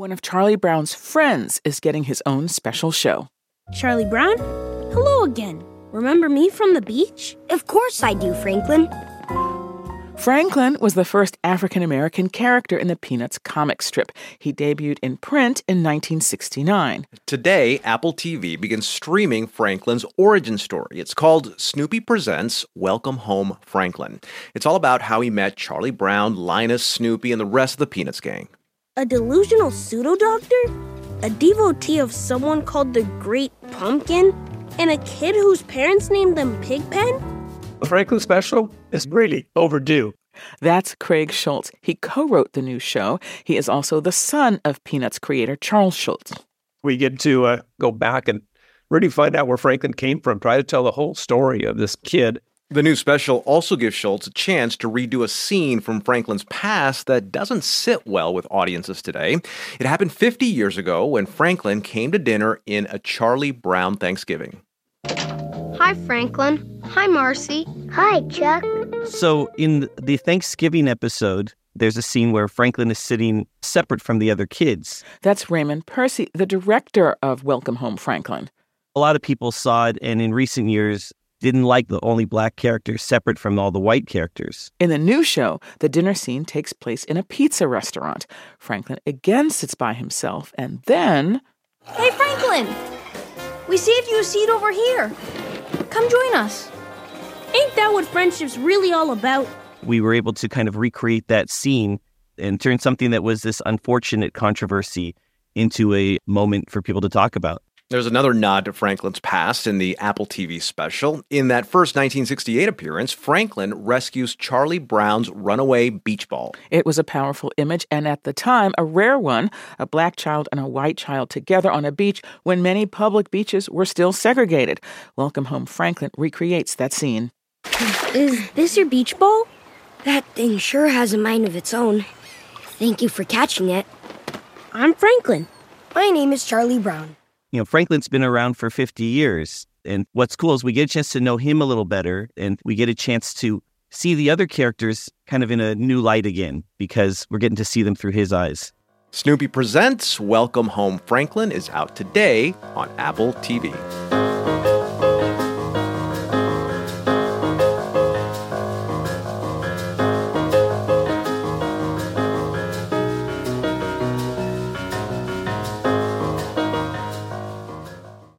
One of Charlie Brown's friends is getting his own special show. Charlie Brown? Hello again. Remember me from the beach? Of course I do, Franklin. Franklin was the first African-American character in the Peanuts comic strip. He debuted in print in 1969. Today, Apple TV begins streaming Franklin's origin story. It's called Snoopy Presents Welcome Home, Franklin. It's all about how he met Charlie Brown, Linus, Snoopy, and the rest of the Peanuts gang. A delusional pseudo-doctor? A devotee of someone called the Great Pumpkin? And a kid whose parents named them Pigpen? Franklin special is really overdue. That's Craig Schultz. He co-wrote the new show. He is also the son of Peanuts creator Charles Schultz. We get to go back and really find out where Franklin came from, try to tell the whole story of this kid. The new special also gives Schultz a chance to redo a scene from Franklin's past that doesn't sit well with audiences today. It happened 50 years ago when Franklin came to dinner in A Charlie Brown Thanksgiving. Hi, Franklin. Hi, Marcy. Hi, Chuck. So in the Thanksgiving episode, there's a scene where Franklin is sitting separate from the other kids. That's Raymond Percy, the director of Welcome Home, Franklin. A lot of people saw it, and in recent years didn't like the only black character separate from all the white characters. In the new show, the dinner scene takes place in a pizza restaurant. Franklin again sits by himself, and then... Hey, Franklin! We saved you a seat over here. Come join us. Ain't that what friendship's really all about? We were able to kind of recreate that scene and turn something that was this unfortunate controversy into a moment for people to talk about. There's another nod to Franklin's past in the Apple TV special. In that first 1968 appearance, Franklin rescues Charlie Brown's runaway beach ball. It was a powerful image, and at the time, a rare one, a black child and a white child together on a beach when many public beaches were still segregated. Welcome Home, Franklin recreates that scene. Is this your beach ball? That thing sure has a mind of its own. Thank you for catching it. I'm Franklin. My name is Charlie Brown. You know, Franklin's been around for 50 years. And what's cool is we get a chance to know him a little better, and we get a chance to see the other characters kind of in a new light again, because we're getting to see them through his eyes. Snoopy Presents Welcome Home, Franklin is out today on Apple TV.